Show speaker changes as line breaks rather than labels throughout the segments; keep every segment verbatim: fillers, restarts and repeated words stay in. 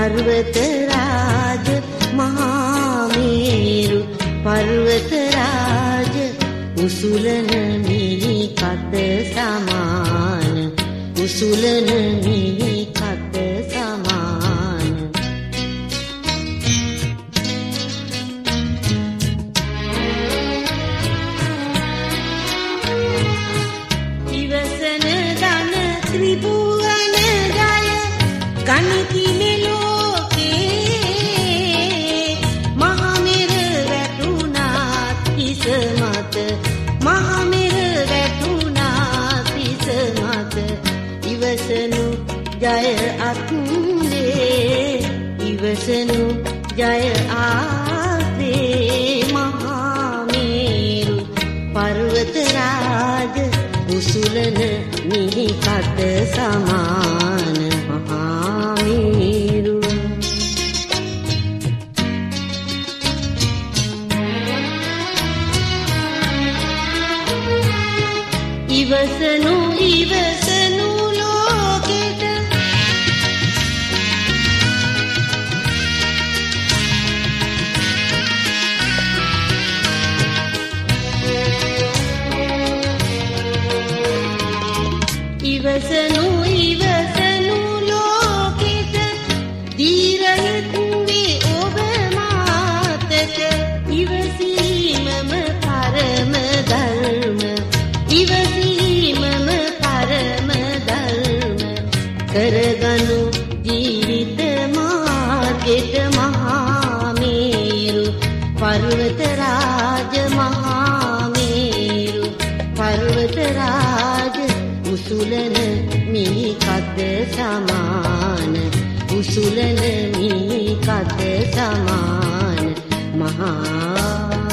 पर्वत राज महामेरु पर्वत राज උසුලන මිහි කත සමාන උසුලන මිහි කත සමාන ඉවසන දන ත්‍රිභුවන ජය ගණිති මෙලෝකේ මහමෙර වැටුණා කිස මත මහමෙර වැටුණා කිස මත ඉවසනු ජය අත්දේ ඉවසනු ජය ආසේ මහමෙරු පර්වත රාජ උසුලන මිහි කත සමාන මහමෙරු ඉවසනු ඉවසනු ලෝකෙට ඉවසනු ඉවසනු ලෝකෙට දීරහිත් වේ ඔබ මාතක ඉවසීමම පරම ධර්ම ඉවසීමම පරම ධර්ම කරගනු ජීවිත මාර්ගෙට මහාමේරු පර්වත රාජ මහාමේරු පර්වත රාජ උසුලන මිහි කත සමාන උසුලන මිහි කත සමාන මහා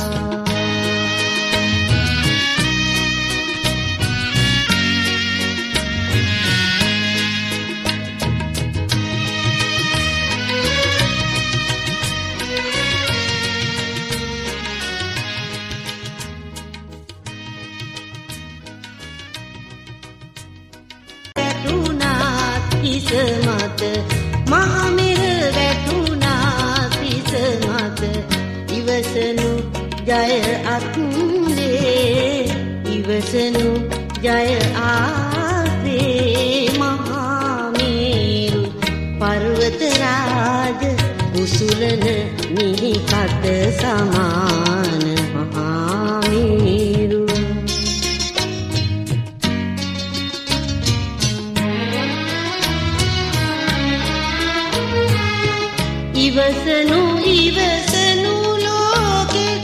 කිස මත මහමෙර වැටුණා කිස මත ඉවසනු ජය අත්දේ ඉවසනු ජය ආසේ මහමෙරු පර්වත රාජ උසුලන මිහි කත සමාන මහමෙරු ඉවසනු ඉවසනු ලෝකෙට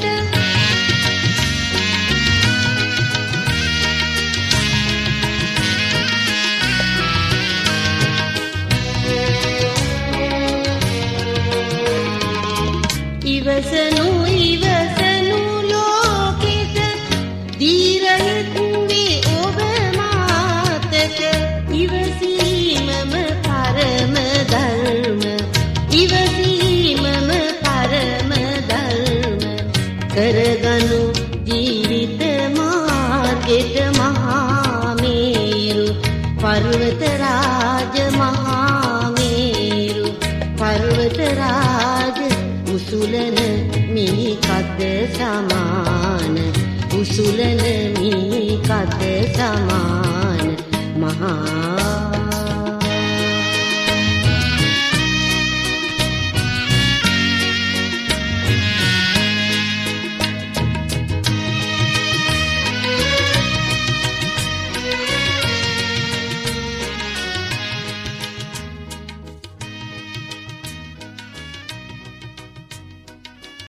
ඉවසනු ඉවසනු ලෝකෙට දීරහිත් වේ ඔබ මාතක ඉවසීමම පරම ධර්ම ඉවසීමම පරම ධර්ම කරගනු ජීවිත මාර්ගෙට මහාමේරු පර්වත රාජ මහාමේරු පර්වත රාජ උසුලන මිහි කත සමාන උසුලන මිහි කත සමාන මහා